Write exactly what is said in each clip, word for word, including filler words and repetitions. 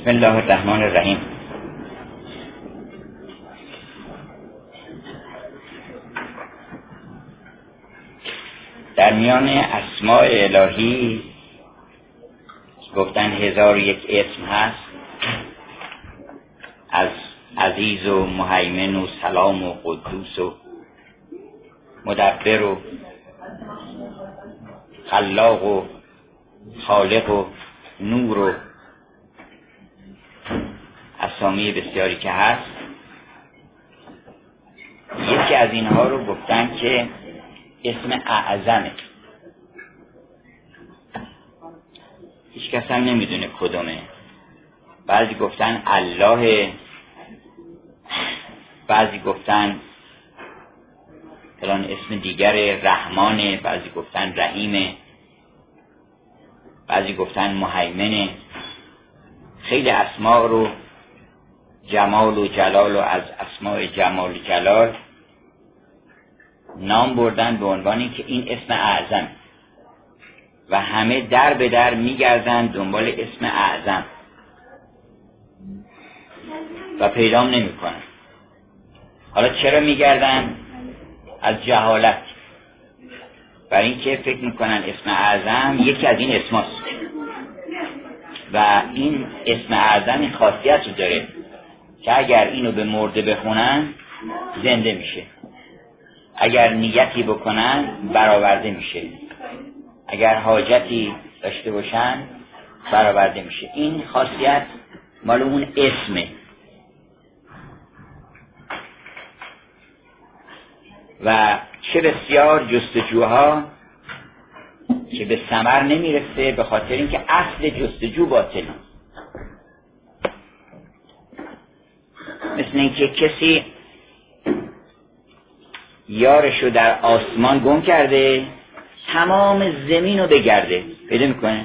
بسم الله الرحمن الرحیم. در میان اسماء الهی گفتن هزار و یک اسم هست، از عزیز و مهیمن و سلام و قدوس و مدبر و خلاق و خالق و نور و اسامی بسیاری که هست. یکی از اینها رو گفتن که اسم اعظمه. هیچ کس هم نمیدونه کدومه. بعضی گفتن الله، بعضی گفتن فلان اسم دیگر رحمانه، بعضی گفتن رحیمه، بعضی گفتن مهیمنه. خیلی اسماء رو جمال و جلال و از اسماء جمال و جلال نام بردن به عنوانی که این اسم اعظم و همه در به در میگردن دنبال اسم اعظم و پیدام نمی کنن. حالا چرا میگردن؟ از جهالت، برای اینکه فکر میکنن اسم اعظم یکی از این اسماست و این اسم اعظم این خاصیت رو داره که اگر اینو به مرده بخونن زنده میشه، اگر نیتی بکنن برآورده میشه، اگر حاجتی داشته باشن برآورده میشه. این خاصیت مال اون اسمه و چه بسیار جستجوها که به ثمر نمیرسه به خاطر اینکه اصل جستجو باطله. مثل اینکه کسی یارشو در آسمان گم کرده، تمام زمین رو بگرده پیدا میکنه.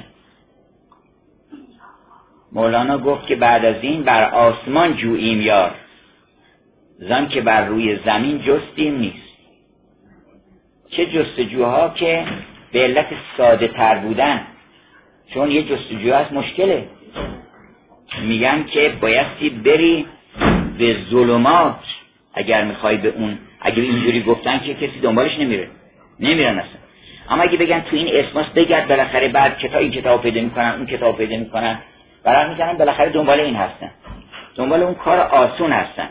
مولانا گفت که بعد از این بر آسمان جوییم یار، زن که بر روی زمین جستیم نیست. چه جستجوها که به علت ساده تر بودن، چون یه جستجو هست مشکله، میگن که بایستی بری به ظلمات اگر میخوای به اون. اگه اینجوری گفتن که کسی دنبالش نمیره، نمیرن اصلا. اما اگه بگن تو این اسماس بگرد، بالاخره بعد کتاب این کتاب پیدا میکنن، اون کتاب پیدا میکنن، برای میزنن بالاخره دنبال این هستن، دنبال اون کار آسون هستن.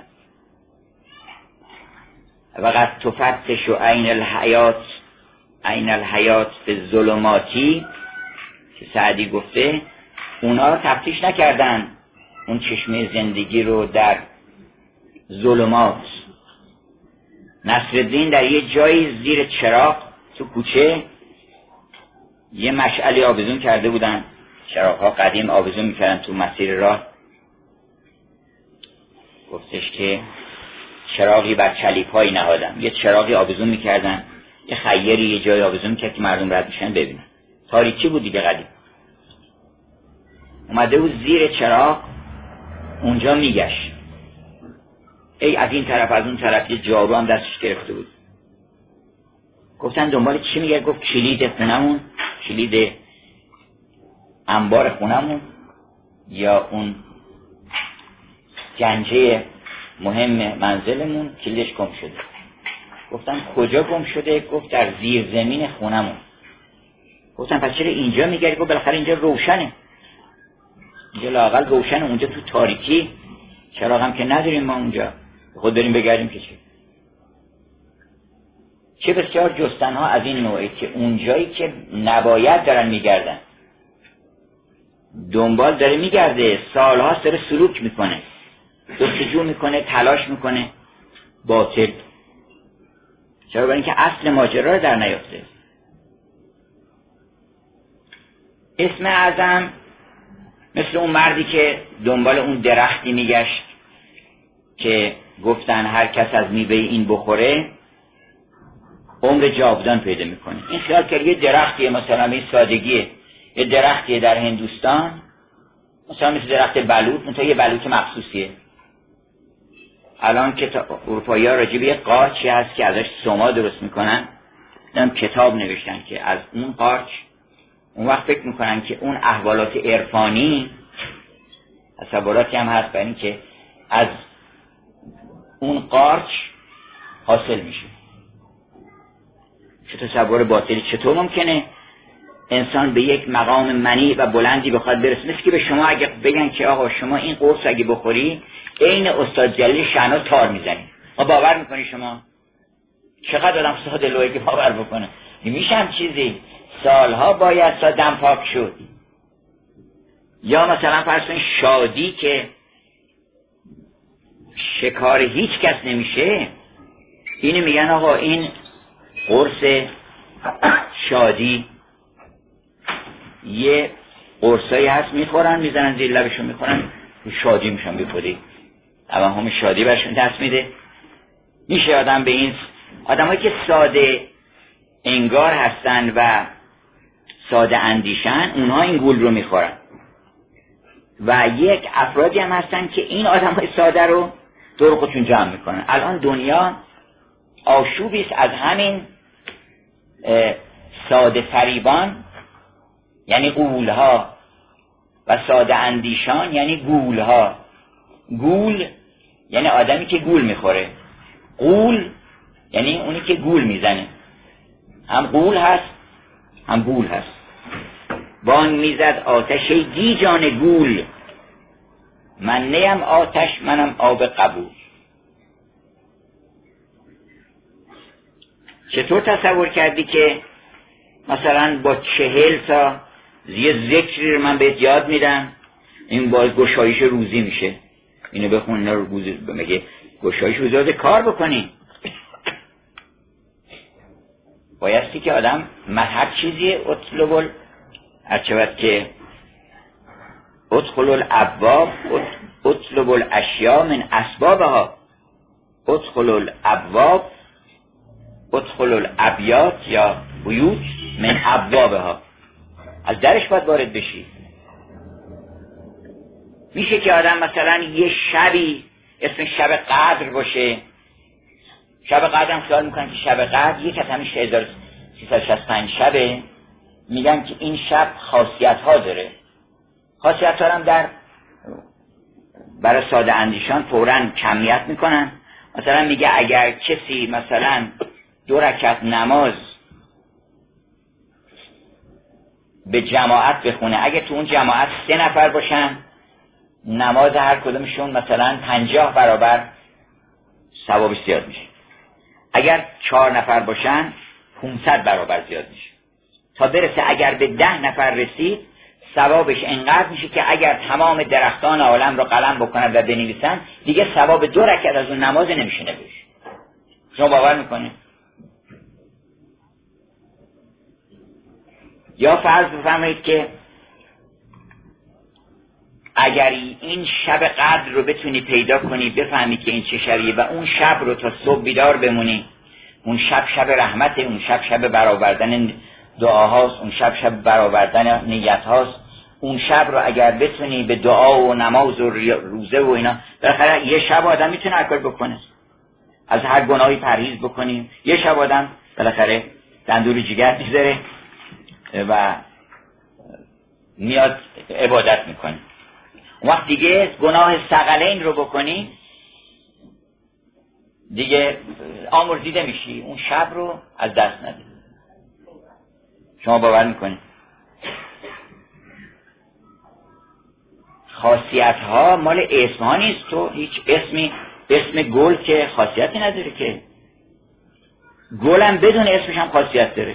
وقت تفتش و عین الحیات، عین الحیات به ظلماتی که سعدی گفته، اونا تفتیش نکردن اون چشمه زندگی رو در ظلمات. نصرالدین در یه جایی زیر چراغ تو کوچه یه مشعلی آویزون کرده بودن، چراغ‌ها قدیم آویزون میکردن تو مسیر راه. گفتش که چراغی بر چلیپایی نهادم، یه چراغی آویزون میکردن، یه خیری یه جایی آویزون میکرد که مردم رد میشن ببینن. تاریکی بود دیگه قدیم. اومده بود زیر چراغ اونجا میگشت، ای از این طرف از اون طرف، یه جارو هم دستش گرفته بود. گفتن دنبال چی میگه؟ گفت کلید خونمون، کلید انبار خونمون یا اون گنجه مهم منزلمون کلیدش گم شده. گفتن کجا گم شده؟ گفت در زیر زمین خونمون. گفتن پس چرا اینجا میگردی؟ گفت بالاخره اینجا روشنه، اینجا لااقل روشنه، اونجا تو تاریکی چراغ هم که نداریم ما، اونجا خود داریم بگردیم که چه. چه بسیار جستنها از این نوعی که اونجایی که نباید دارن میگردن، دنبال داره میگرده، سالهاست داره سلوک میکنه، جستجو میکنه، تلاش میکنه، باطل. چرا؟ برای اینکه اصل ماجرا رو در نیافته. اسم اعظم مثل اون مردی که دنبال اون درختی میگشت که گفتن هر کس از میوه این بخوره عمر جاودان پیدا میکنه. این خیال کرد یه درختیه، مثلا این سادگیه، یه درختیه در هندوستان، مثلا مثل درخت بلوط، منتها یه بلوط مخصوصیه. الان که اروپایی ها راجع به یه قارچی هست که ازش سوما درست میکنن، هم کتاب نوشتن که از اون قارچ، اون وقت فکر میکنن که اون احوالات عرفانی تصوراتی هم هست برای این که از اون قارچ حاصل میشه. چه تصور باطلی. چطور ممکنه انسان به یک مقام منی و بلندی بخواد برسه؟ مثل که به شما اگه بگن که آقا شما این قرص اگه بخوری عین استاد جلیل شنا تار میزنی، ما باور میکنی؟ شما چقدر آدم ساده لوحی که باور بکنه؟ میشه هم چیزی سالها باید تا دم پاک شد. یا مثلا فرض کنید شادی که شکار هیچ کس نمیشه، اینو میگن آقا این قرص شادی، یه قرصایی هست میخورن میزنن زیر لبشون میخورن شادی میشن بیخودی، اما همه شادی برشون دست میده. میشه آدم به این آدمایی که ساده انگار هستن و ساده اندیشن، اونها این گول رو میخورن. و یک افرادی هم هستن که این آدمای ساده رو دور خودشون جمع میکنن. الان دنیا آشوبی است از همین ساده فریبان یعنی غول‌ها و ساده اندیشان یعنی گول‌ها. گول یعنی آدمی که گول میخوره، غول یعنی اونی که گول میزنه. هم غول هست هم گول هست. بانگ میزد آتش گیجان گول، من نیم آتش منم آب قبول. چطور تصور کردی که مثلا با چهل تا یه ذکری رو من بهت یاد میدم، این باز گشایش روزی میشه، اینو بخون اینا رو روزی بمگه گشایش روزی کار بکنی. بایستی که آدم هر چیزی اطلب هرچود که ادخل الابواب اطلب الاشیاء من اسبابها، ادخل الابواب ادخل الابیات یا بیوت من ابوابها، از درش باید وارد بشی. میشه که آدم مثلا یه شبی اسم شب قدر باشه، شب قدر هم خیال میکنن که شب قدر یک از همین هزار و سیصد و شصت و پنج شبه، میگن که این شب خاصیت ها داره. خاصیت ها هم در برای ساده اندیشان فوراً کمیت میکنن. مثلا میگه اگر کسی مثلا دو رکعت نماز به جماعت بخونه، اگه تو اون جماعت سه نفر باشن، نماز هر کدومشون مثلا پنجاه برابر ثوابش زیاد میشه. اگر چهار نفر باشن پانصد برابر زیاد میشه، تا برسه اگر به ده نفر رسید ثوابش انقدر میشه که اگر تمام درختان عالم رو قلم بکنن و بنویسن دیگه ثواب دو رکعت از اون نماز نمیشه نوشت. شما باور میکنید؟ یا فرض بفرمایید که اگر این شب قدر رو بتونی پیدا کنی، بفهمی که این چه شبیه و اون شب رو تا صبح بیدار بمونی، اون شب شب رحمته، اون شب شب برآوردن دعاهاست، اون شب شب برآوردن نیت هاست، اون شب رو اگر بتونی به دعا و نماز و روزه و اینا، بالاخره یه شب آدم میتونه هر کاری بکنه، از هر گناهی پرهیز بکنیم. یه شب آدم بالاخره دندور جگر میذاره و میاد عبادت میکنه. اون وقت دیگه گناه ثقلین رو بکنی دیگه آمرزیده میشی، اون شب رو از دست ندی. شما باور میکنی؟ خاصیت ها مال اسم ها نیست. تو هیچ اسمی، اسم گل که خاصیتی نداره که، گلم بدون اسمش هم خاصیت داره.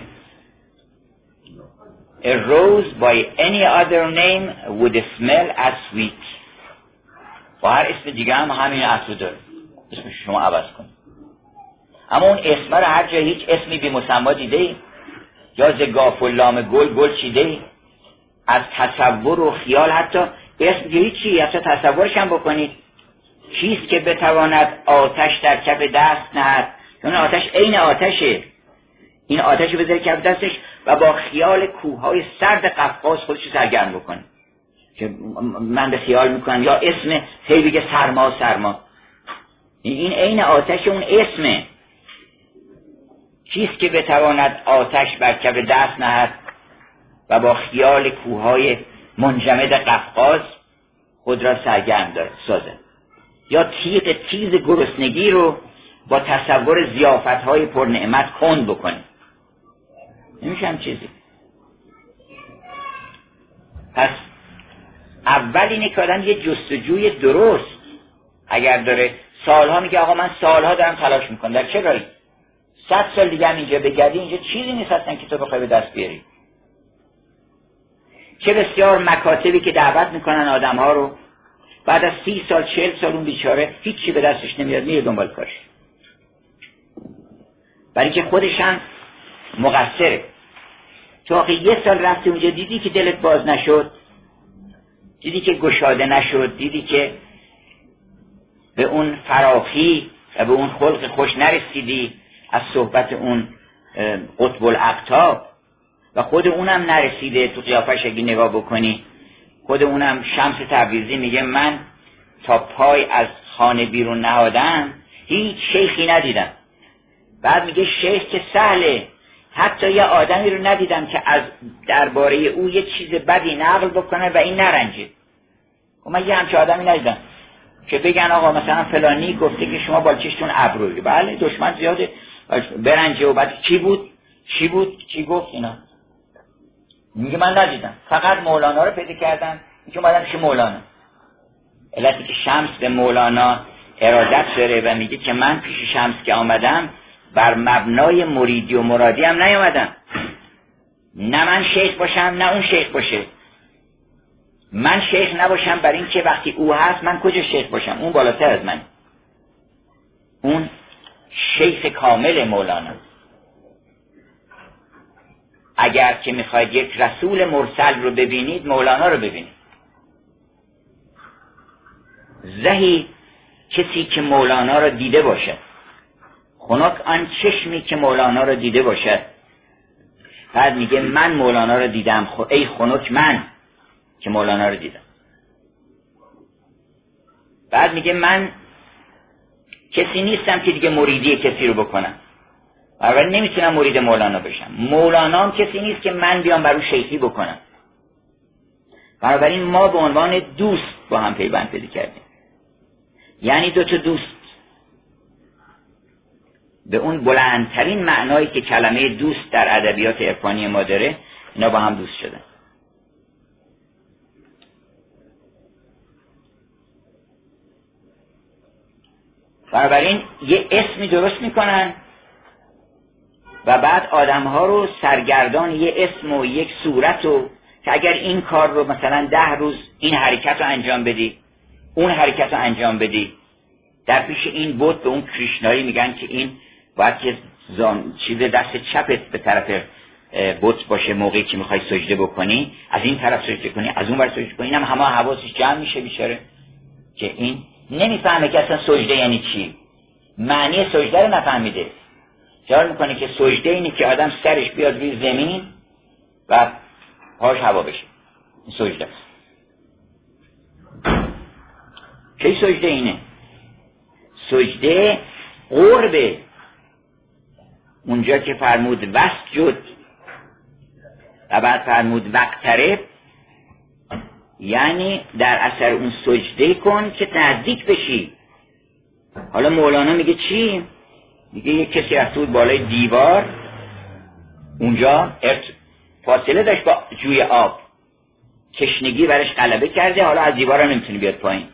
A rose by any other name would smell as sweet. با هر اسم دیگه هم همین اصل داره، اسمش شما عوض کن. اما اون اسم رو هر جای هیچ اسمی بی مسما دیده ای؟ یا ز گاف و لام گل گل چیده ای؟ از تصور و خیال حتی اسم که هیچی، حتی تصورش هم بکنید. کیست که بتواند آتش در کف دست نهد؟ اون آتش عین آتشه، این آتش رو بذاره کف دستش و با خیال کوههای سرد قفقاز خودش سرگرم بکنه. که من به خیال میکنم یا اسم هی بگه سرما سرما، این عین آتش اون اسمه. کیست که بتواند آتش بر کف دست نهد و با خیال کوههای منجمد قفقاز خود را سرگرم داره سازه، یا تیغ تیز گرسنگی رو با تصور ضیافت‌های پرنعمت کند بکنه. نمیشه هم چیزی. پس اول اینه که آدم یه جستجوی درست اگر داره، سالها میگه آقا من سالها دارم تلاش میکنم، در چه راهی؟ صد سال دیگه هم اینجا بگردی اینجا چیزی نیست اصلا که تو بخوای به دست بیاری. چه بسیار مکاتبی که دعوت میکنن آدمها رو، بعد از سی سال چهل سال اون بیچاره هیچی به دستش نمیاد، میره دنبال کارش، برای که خودش هم مقصره. تو آخه یه سال رفتی اونجا دیدی که دلت باز نشد، دیدی که گشاده نشد، دیدی که به اون فراخی و به اون خلق خوش نرسیدی از صحبت اون قطب الاقطاب، و خود اونم نرسیده. تو قیافش اگه نگاه بکنی خود اونم شمس تبریزی میگه من تا پای از خانه بیرون نهادم هیچ شیخی ندیدم. بعد میگه شیخ که سهله، حتی یه آدمی رو ندیدم که از درباره او یه چیز بدی نقل بکنه و این نرنجه. و من یه همچه آدمی ندیدم که بگن آقا مثلا فلانی گفته که شما بالچشتون ابروی، بله دشمن زیاده برنجه، و بعد چی بود چی بود چی گفت اینا. میگه من ندیدم، فقط مولانا رو پیدا کردم، میگه اومدم پیش مولانا. علتی که شمس به مولانا ارادت داره و میگه که من پیش شمس که آمدم بر مبنای مریدی و مرادی هم نیامدم، نه من شیخ باشم نه اون شیخ باشه. من شیخ نباشم برای این که وقتی او هست من کجا شیخ باشم، اون بالاتر از من، اون شیخ کامل مولانا. اگر که میخواید یک رسول مرسل رو ببینید مولانا رو ببینید. زهی کسی که مولانا رو دیده باشد، خنک آن چشمی که مولانا رو دیده باشد. بعد میگه من مولانا رو دیدم، خو ای خنک من که مولانا رو دیدم. بعد میگه من کسی نیستم که دیگه مریدی کسی رو بکنم، اول نمیتونم مرید مولانا بشم. مولانا هم کسی نیست که من بیام برای شیخی بکنم. بنابراین ما به عنوان دوست با هم پیوند پیدا کردیم، یعنی دو تا دوست به اون بلندترین معنایی که کلمه دوست در ادبیات عرفانی ما داره، اینا با هم دوست شدن. بنابراین یه اسمی درست میکنن و بعد آدمها رو سرگردان یه اسم و یک صورت و که اگر این کار رو مثلا ده روز این حرکت رو انجام بدی، اون حرکت رو انجام بدی، در پیش این بت به اون کریشنایی میگن که این باید که زان چیز دست چپت به طرف بت باشه موقعی که میخوای سجده بکنی، از این طرف سجده کنی از اون ور سجده کنی. اینم همه حواسش جمع میشه بیچاره که این نمیفهمه که اصلا سجده یعنی چی، معنی سجده رو نفهمیده. خیال میکنه که سجده اینه که آدم سرش بیاد روی زمین و پاش هوا بشه، این سجده است. کی سجده اینه؟ سجده قربه، اونجا که فرمود وسجد و بعد فرمود وقترب، یعنی در اثر اون سجده کن که نزدیک بشی. حالا مولانا میگه چی؟ میگه یک کسی رفته بود بالای دیوار، اونجا فاصله داشت با جوی آب، تشنگی برش غلبه کرده، حالا از دیوار هم نمیتونه بیاد پایین.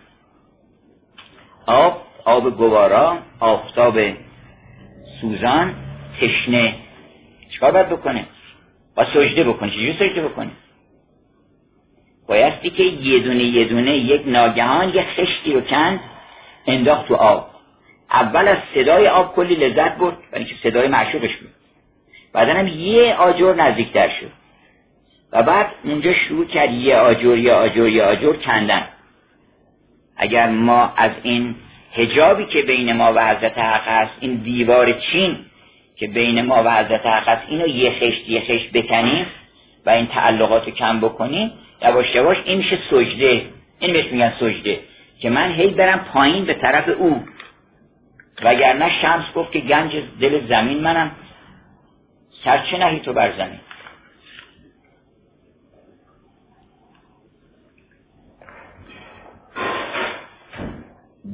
آب، آب گوارا، آفتاب سوزان، تشنه، چیکار باید بکنه؟ با سجده بکنه. چجوری سجده بکنه؟ بایستی که یه دونه یه دونه یک ناگهان یک خشتی رو کند انداخت تو آب. اول از صدای آب کلی لذت برد، برای اینکه صدای معشوقش بود. بعدن هم یه آجر نزدیکتر شد و بعد اونجا شروع کرد یه آجر یه آجر یه آجر کندن. اگر ما از این حجابی که بین ما و حضرت حق هست، این دیوار چین که بین ما و حضرت حق هست، اینو یه خشت یه خشت بکنیم و این تعلقات رو کم بکنیم، یواش یواش این میشه سجده. این بهش میگن سجده، که من هی برم پایین به طرف او. وگرنه شمس گفت که گنج دل زمین منم، سرچه نهی تو بر زمین.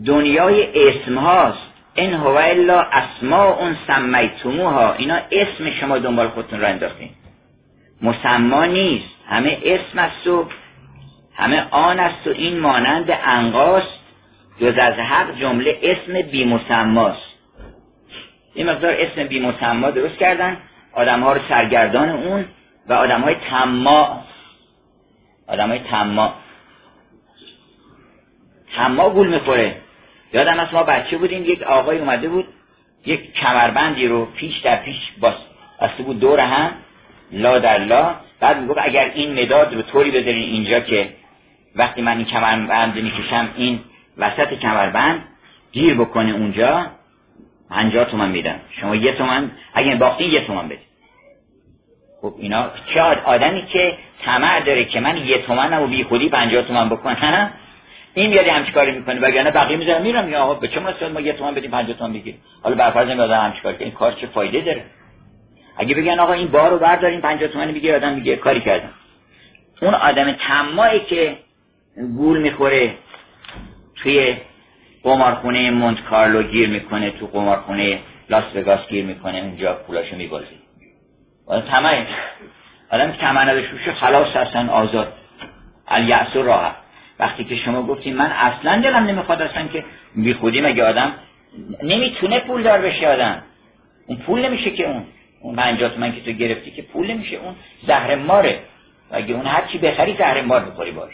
دنیای اسم هاست. ان هو الا اسماء سمیتموها، اینا اسم شما دنبال خودتون را انداختین، مسما نیست، همه اسم است و همه آن است و این مانند عنقاست، جز از حق جمله اسم بی مسماست. این مقدار اسم بی مسما درست کردن، آدم ها رو سرگردان اون و آدم های طماع، آدم های طماع طماع گول میخوره. یادم از ما بچه بودیم، یک آقای اومده بود یک کمربندی رو پیش در پیش بسته بود دور هم لا در لا، بعد میگفت اگر این مداد رو طوری بذارین اینجا که وقتی من این کمربند میکشم این وسط کمربند گیر بکنه اونجا، پنجاه تومن میدم، شما یه تومن اگه باختین یه تومن بدید. خب اینا چه آدمی که طمع داره که من یه تومنم و بی خودی پنجاه تومن بکنم، این یادی همچی کاری میکنه، وگرنه بقیه میذارم میرم یا آقا به چه مناسبت ما یه تومن بدیم پنجاه تومن بگیریم. حالا برفرض این آدم همچی کار که این کار چه فایده داره؟ اگه بگن آقا این بار رو بردارین پنجاه تومن میگیره، آدم میگه کاری کردم. اون آدم طماعی که گول میخوره توی قمارخونه مونت کارلو گیر میکنه، تو قمارخونه لاس وگاس گیر میکنه، اونجا پولاشو میبازه. آدم طمعی، آدم طمع نداشته خلاص هستن، آزاد، الیأس و راحت. وقتی که شما گفتین من اصلا دلم نمیخواد، اصلا که بی خودی مگه آدم نمیتونه پول دار بشه؟ آدم اون پول نمیشه که اون اون پنجاه تومن که تو گرفتی که پول نمیشه، اون زهر ماره. اگه اون هر چی بخری زهر مار بخوری باش.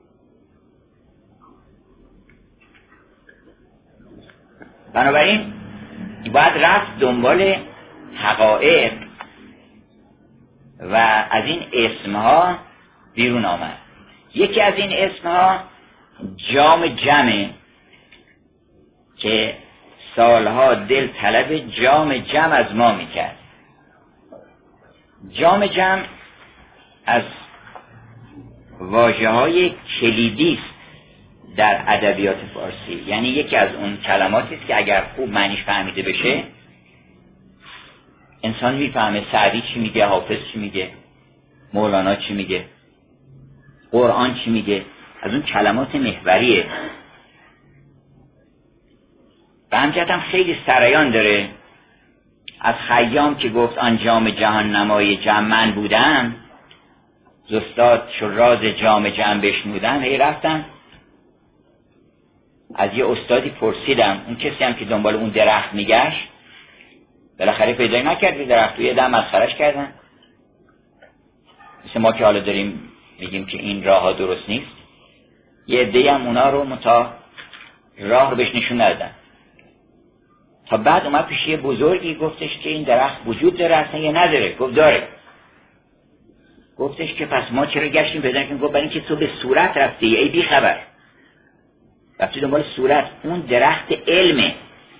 بنابراین باید رفت دنبال حقایق و از این اسمها بیرون آمد. یکی از این اسمها جام جمعه که سالها دل طلب جام جمع از ما میکرد. جام جمع از واژه‌های کلیدی است در ادبیات فارسی، یعنی یکی از اون کلماتی است که اگر خوب معنیش فهمیده بشه انسان میفهمه سعدی چی میگه، حافظ چی میگه، مولانا چی میگه، قرآن چی میگه. از اون کلمات محوریه. به همجهت هم خیلی سرایان داره. از خیام که گفت آن جام جهان نمای جمع من بودم، زستاد شو راز جام جمع بشنودم. هی رفتم از یه استادی پرسیدم، اون کسی هم که دنبال اون درخت میگشت بالاخره پیدا نکرد، درخت توی دم مسخرش کردن. مثل ما که حالا داریم میگیم که این راه ها درست نیست، یه عده‌ای هم اونا رو متا راه رو بهش نشون ندادن. تا بعد اومد پیش یه بزرگی گفتش که این درخت وجود داره اصلا یا نداره؟ گفت داره. گفتش که پس ما چرا گشتیم پیدا نکردیم؟ گفت برای اینکه تو به صورت رفتی، ای بی خبر رفتی دنبال صورت. اون درخت علمه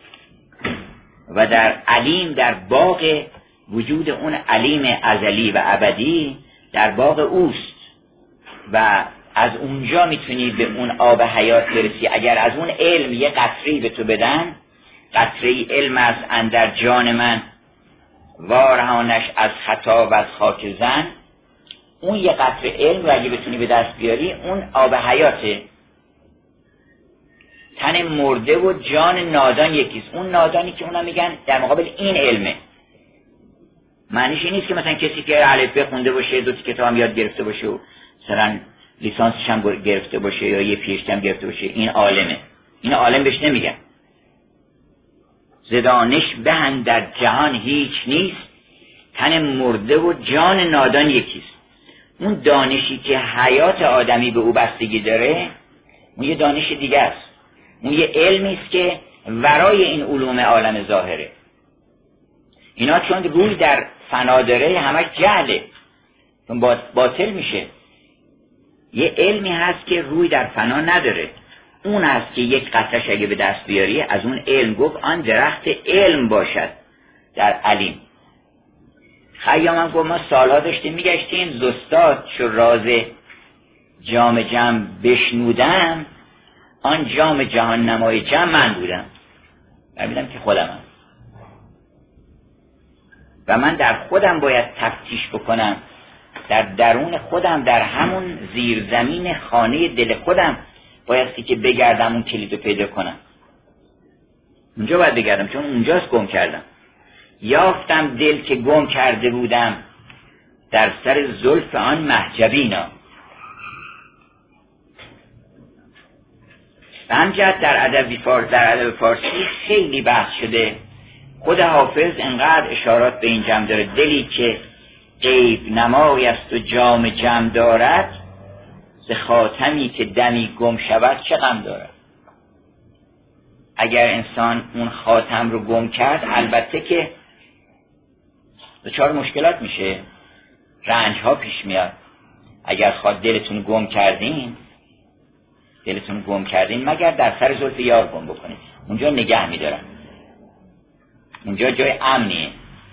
و در علیم، در باغ وجود اون علیم ازلی و ابدی در باغ اوست و از اونجا میتونی به اون آب حیات برسی. اگر از اون علم یه قطره‌ای به تو بدن، قطره‌ای علم است اندر جان من وارهانش از خطا و از خاک زن، اون یه قطره علم رو اگه بتونی به دست بیاری اون آب حیاته. تن مرده و جان نادان یکیست. اون نادانی که اونا میگن در مقابل این علمه. معنیش این نیست که مثلا کسی که الف ب خونده باشه، دو تا کتاب هم یاد گرفته باشه و مثلا لیسانسش هم گرفته باشه یا یه پی اچ دی هم گرفته باشه این عالمه. این عالم بهش نمیگن. زدانش بهن در جهان هیچ نیست، تن مرده و جان نادان یکیست. اون دانشی که حیات آدمی به او بستگی داره اون یه دانش دیگه است. اون یه علمی است که ورای این علوم عالم ظاهره. اینا چون روی در فنا داره همش جهله، چون باطل میشه. یه علمی هست که روی در فنا نداره، اون هست که یک قطرش اگه به دست بیاری از اون علم گفت آن درخت علم باشد در علیم. خیام هم گفت ما سالها داشتیم میگشتیم، زستاد چو راز جام جمع بشنودم، آن جام جهان نمای جمع من بودم. ببینم که خودمم و من در خودم باید تفتیش بکنم، در درون خودم، در همون زیرزمین خانه دل خودم بایستی که بگردم اون کلید رو پیدا کنم. اونجا باید بگردم، چون اونجاست گم کردم. یافتم دل که گم کرده بودم در سر زلف آن محجبینا. به همجهت در ادب فارسی در ادب فارسی خیلی بحث شده. خود حافظ انقدر اشارات به این جمع داره: دلی که غیب نمای است و جام جمع دارد، ز خاتمی که دمی گم شود چه غم دارد. اگر انسان اون خاتم رو گم کرد، البته که دچار مشکلات میشه، رنج ها پیش میاد. اگر خواهد دلتون گم کردین دلتون گم کردین مگر در سر زلف یار گم بکنید، اونجا نگه میدارن، اونجا جای امنیه.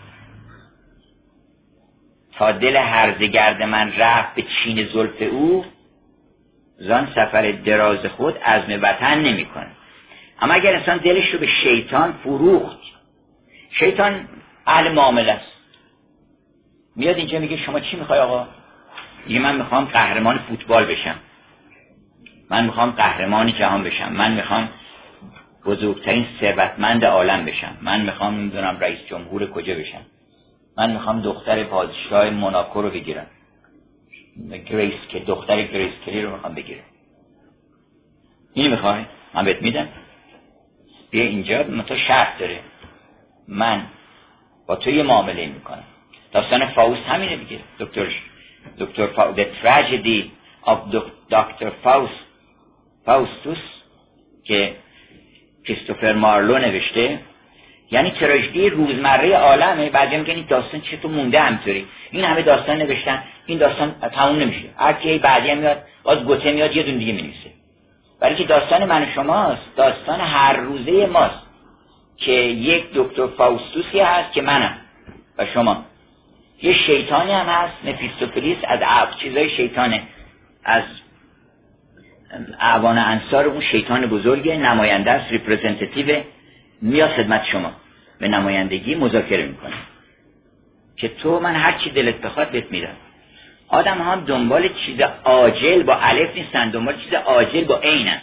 تا دل هرزه گرد من رفت به چین زلف او، زان سفر دراز خود عزم وطن نمی کنه. اما اگر انسان دلش رو به شیطان فروخت، شیطان اهل معامله است، میاد اینجا میگه شما چی میخوای آقا؟ میگه من میخوام قهرمان فوتبال بشم، من میخوام قهرمان جهان بشم، من میخوام بزرگترین ثروتمند عالم بشم، من میخوام نمیدونم رئیس جمهور کجا بشم، من میخوام دختر پادشاه موناکو رو بگیرم، گریس که دختر گریس کلی رو میخوام بگیرم. این میخوای؟ من بهت میدم. بیا اینجا، من تو شرط داره، من با تو یه معامله میکنم. داستان فاوست همینه دیگه. دکتر دکتر فا... The Tragedy of دکتر فاوست فاوستوس که کریستوفر مارلو نوشته، یعنی تراژدی روزمره عالمه. بعضی میگن این داستان چطور مونده همطوری، این همه داستان نوشتن، این داستان تموم نمیشه، هر کی بعدی میاد باز گوته میاد یه دونه دیگه مینویسه. برای که داستان من و شماست، داستان هر روزه ماست که یک دکتر فاوستوسی هست که منم و شما، یه شیطانی هم هست مفیستوفلیس، از عب چیزای شیطانه، از اعوان انصار اون شیطان بزرگه، نماینده است، ریپرزنتیتیو، میاد خدمت شما به نمایندگی مذاکره میکنه که تو من هر چی دلت بخواد بهت میدم. آدم هم دنبال چیز عاجل با الف نیستن، دنبال چیز عاجل با عینن،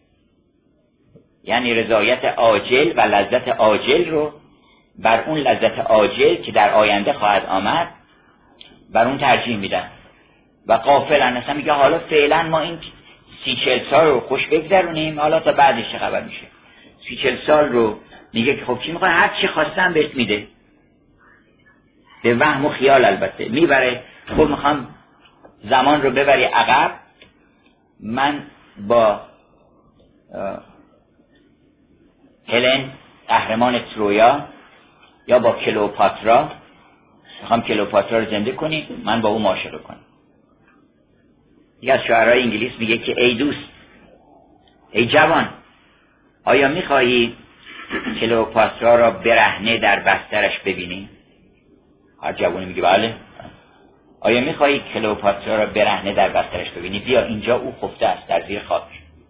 یعنی رضایت عاجل و لذت عاجل رو بر اون لذت عاجل که در آینده خواهد آمد بر اون ترجیح میدن و غافلن. اصلا میگه حالا فعلا ما این سی چل سال رو خوش بگذرونیم، حالا تا بعدش چه خبر میشه. سی چل سال رو میگه که خب چی میخوای، هر چی خواستم بهت میده، به وهم و خیال البته میبره. خب میخوام زمان رو ببری عقب، من با هلن قهرمان ترویا یا با کلئوپاترا میخوام کلئوپاترا رو زنده کنی، من با او معاشقه کنم. یکی از شاعرای انگلیس میگه که ای دوست، ای جوان، آیا میخواهی کلئوپاترا را برهنه در بسترش ببینی؟ هر جوانی میگه بله. آیا میخواهی کلئوپاترا را برهنه در بسترش ببینی؟ بیا اینجا او خفته است در زیر خاک،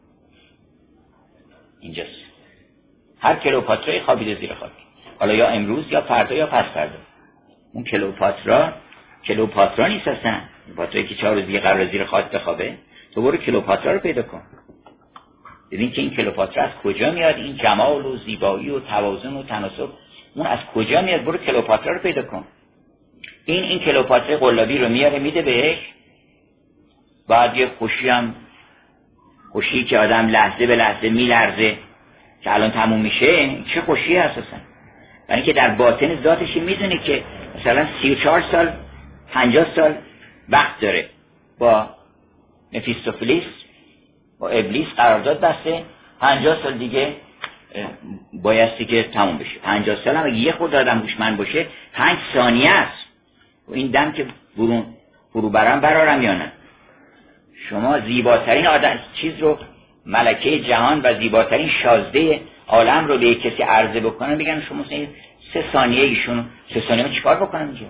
اینجاست. هر کلئوپاترای خوابیده زیر خاک، حالا یا امروز یا فردا یا پس فردا. اون کلئوپاترا کلئوپاترا نیست اصلا، کلئوپاترایی که چهار روز دیگه قرار زیر خاک بخوابه. تو برو کلئوپاترا رو پیدا کن، ببین که این کلئوپاترا از کجا میاد، این جمال و زیبایی و توازن و تناسب اون از کجا میاد. برو کلئوپاترا رو پیدا کن. این این کلئوپاترا قلابی رو میاره میده بهش، بعد یه خوشی هم خوشی که آدم لحظه به لحظه میلرزه که الان تموم میشه. چه خوشی هست اصلا، برای که در باطن ذاتش میدونه که مثلا سی و چهار سال پنجاه سال وقت داره با مفیستوفلیس با ابلیس قرارداد بسته، پنجاه سال دیگه بایستی که تموم بشه. پنجاه سال هم اگه یه خود آدم هوشمند باشه پنج ثانیه است و این دم که برون فرو برم برارم یا نه. شما زیباترین آدم چیز رو، ملکه جهان و زیباترین شازده عالم رو به کسی عرضه بکنن، بگن شما سه ثانیه ایشون سه ثانیه من چیکار بکنم اینجا؟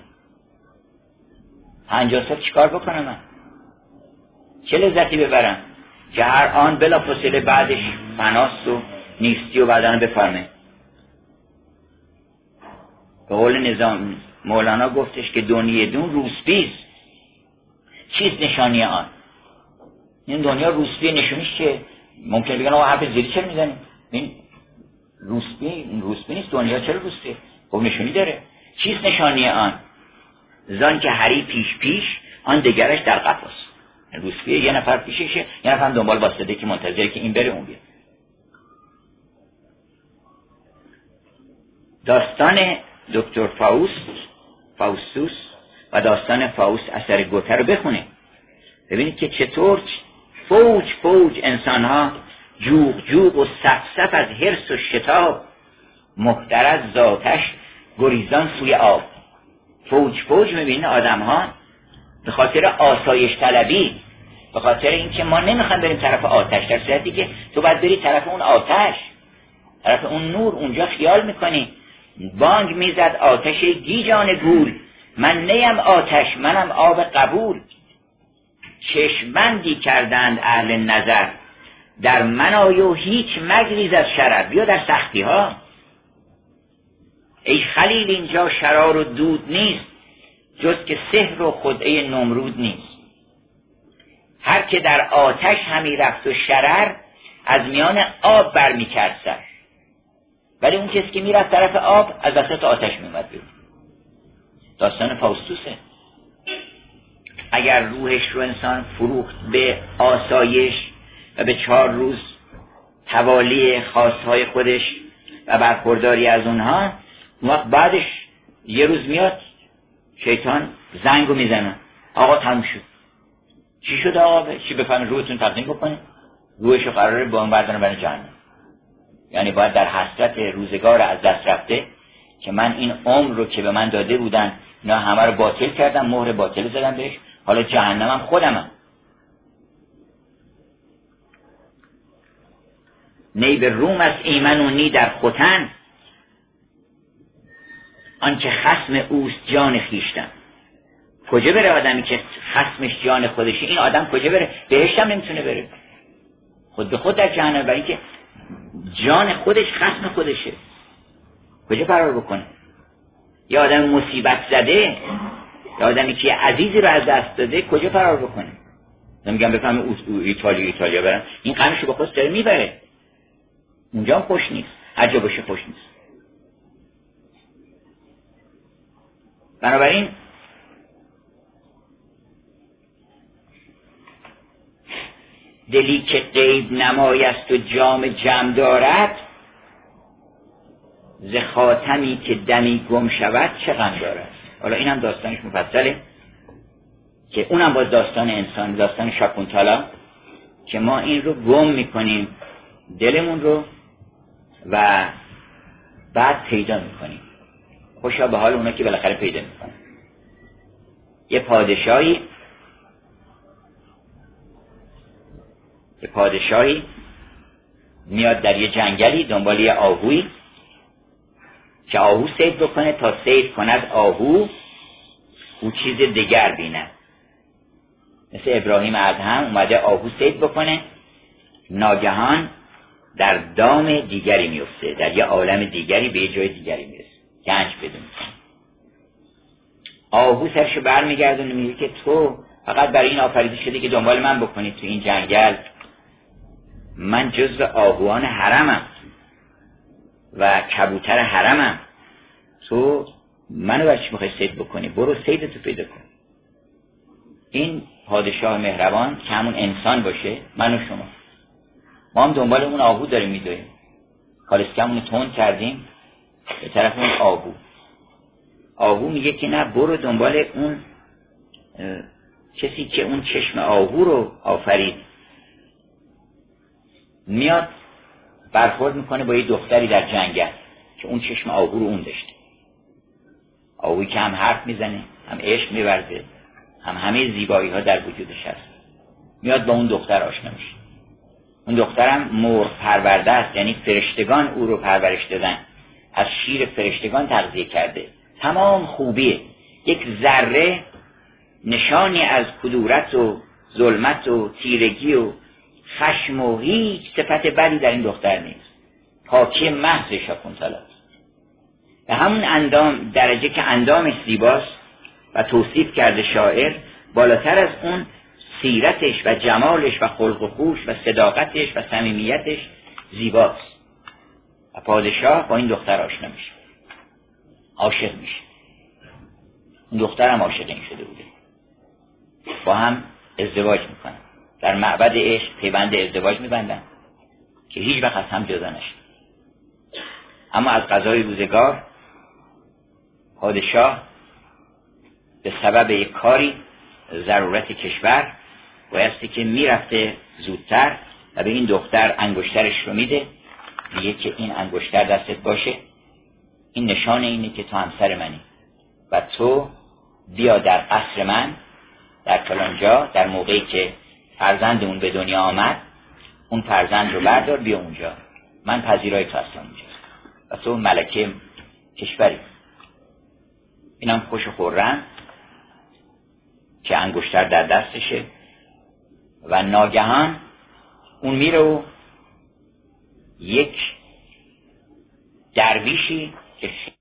پنجاه سال چیکار بکنم من؟ چه لذتی ببرم که هر آن بلا فاصله بعدش فناست و نیستی و بعدن بفرمه. به قول نظام مولانا گفتش که دنیای دون روسپیز، چیست نشانی آن؟ این دنیا روسپی، نشونیش که ممکن بگن آقا حرف زیری چه میزنیم؟ این روسپی روسپی نیست. دنیا چرا روسپی؟ خب نشونی داره. چیست نشانی آن؟ زان که هری پیش پیش آن دگرش در قفس. روسپی یه نفر پیششه، یه نفر دنبال واسطه که منتظره که این بره اون بیاد. داستان دکتر فاوست فاوستوس و داستان فاوست اثر گوته رو بخونه، ببینید که چطور فوج فوج انسانها جوق جوق و صف صف از حرص و شتاب محترز ذاتش گریزان سوی آب. فوج فوج میبینه آدم ها به خاطر آسایش طلبی، به خاطر اینکه ما نمیخوایم بریم طرف آتش، در صورتی که تو باید بری طرف اون آتش، طرف اون نور. اونجا خیال میکنی بانگ میزد آتش گیجان گول، من نیم آتش منم آب قبول. چشمندی کردند اهل نظر در من آی و هیچ مگریز از شرر. بیا در سختی ها ای خلیل اینجا شرار و دود نیست، جز که سحر و خدعه نمرود نیست. هر که در آتش همی رفت و شرر از میان آب برمی کرد سر، ولی اون کسی که میرفت طرف آب از وسط آتش میومد بیرون. داستان فاوستوسه. اگر روحش رو انسان فروخت به آسایش و به چهار روز توالی خواستهای خودش و برخورداری از اونها، اون وقت بعدش یه روز میاد شیطان زنگو میزنه، آقا تموم شد. چی شد آقا؟ چی بفهمه؟ روحتون تقدیم بکنه، روحشو قراره با اون بردن برای جهنم. یعنی باید در حسرت روزگار از دست رفته که من این عمر رو که به من داده بودن اینا همه رو باطل کردم، مهر باطل زدم بهش، حالا جهنمم خودمم. نی به روم از ایمن و نی در ختن، آنچه خصم اوست جان خیشتن. کجا بره آدمی که خصمش جان خودشه؟ این آدم کجا بره؟ بهشت هم نمیتونه بره، خود به خود در جهنم، برای که جان خودش خصم خودشه. کجا فرار بکنه؟ یه آدم مصیبت زده، یه آدمی که عزیزی رو از دست داده، کجا فرار بکنه؟ نمیگم بفهمه ایتالیا ایتالیا برن، این غمشو به خودش داره میبره. اونجا هم خوش نیست، هر جا باشه خوش نیست. بنابراین دلی که غیب نمای است و جام جم دارد، ز خاتمی که دمی گم شود چه غم دارد. حالا این هم داستانش مفصله که اونم باز داستان انسان، داستان شاکونتالا، که ما این رو گم میکنیم دلمون رو و بعد پیدا میکنیم. خوشا به حال اونا که بالاخره پیدا میکنن. یه پادشاهی یه پادشاهی میاد در یه جنگلی دنبال یه آهوی که آهو صید بکنه، تا صید کند آهو او چیز دیگر بینه. مثل ابراهیم ادهم اومده آهو صید بکنه، ناگهان در دام دیگری میفته، در یه عالم دیگری، به یه جای دیگری میرسه، گنج بدون. آهو سرشو بر میگردونه میگه که تو فقط برای این آفریده شده که دنبال من بکنی تو این جنگل. من جزو آهوان حرمم و کبوتر حرمم، تو منو برای چی میخوای صید بکنی؟ برو صیدتو پیدا کن. این پادشاه مهربان که همون انسان باشه، من و شما، ما هم دنبال اون آهو داریم میدویم، کالسکمونو تون کردیم به طرف اون آهو. آهو میگه که نه، برو دنبال اون کسی که اون چشم آهو رو آفرید. میاد برخورد میکنه با یه دختری در جنگل که اون چشم آهو رو اون داشته. آهویی که هم حرف میزنه، هم عشق میورزه، هم همه زیبایی ها در وجودش هست. میاد با اون دختر آشنا میشه. اون دخترم مرغ پرورده است، یعنی فرشتگان او رو پرورش دادن، از شیر فرشتگان تغذیه کرده، تمام خوبیه. یک ذره نشانی از کدورت و ظلمت و تیرگی و خشم و هیچ صفت بدی در این دختر نیست. پاکی محض شاکونتالا است. به همون اندام درجه که اندامش زیباست و توصیف کرده شاعر، بالاتر از اون سیرتش و جمالش و خلق و خوش و صداقتش و صمیمیتش زیباست. و پادشاه با این دختر آشنا میشه، عاشق میشه. این دختر هم عاشق این شده بوده، با هم ازدواج میکنن، در معبد عشق پیوند ازدواج میبندن که هیچ وقت از هم جدا نشن. اما از قضای روزگار پادشاه به سبب یک کاری، ضرورت کشور، بایستی که میرفته زودتر و به این دختر انگشترش رو میده، میگه که این انگشتر دستت باشه، این نشانه اینه که تو همسر منی و تو بیا در قصر من در فلانجا، در موقعی که فرزندمون به دنیا آمد اون فرزند رو بردار بیا اونجا، من پذیرای تو هستم اونجا و تو ملکه کشوری. اینم خوش و خرم که انگشتر در دستشه و ناگهان اون میره و یک درویشی که